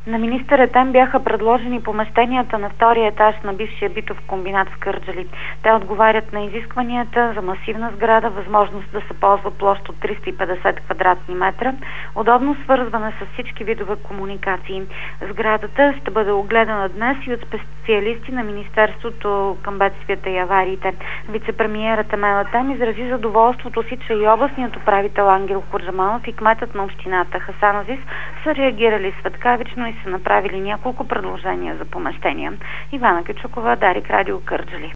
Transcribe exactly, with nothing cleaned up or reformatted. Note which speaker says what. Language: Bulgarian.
Speaker 1: На министър Етем бяха предложени помещенията на втория етаж на бившия битов комбинат в Кърджали. Те отговарят на изискванията за масивна сграда, възможност да се ползва площ от триста и петдесет квадратни метра, удобно свързване с всички видове комуникации. Сградата ще бъде огледана днес и от специалисти на Министерството към бедствията и авариите. Вицепремиерът Емел Етем изрази задоволството си, че и областният управител Ангел Курджаманов и кметът на общината Хасан Азис са реагирали светкавично и са направили няколко предложения за помещения. Ивана Кючукова, Дарик, Радио Кърджали.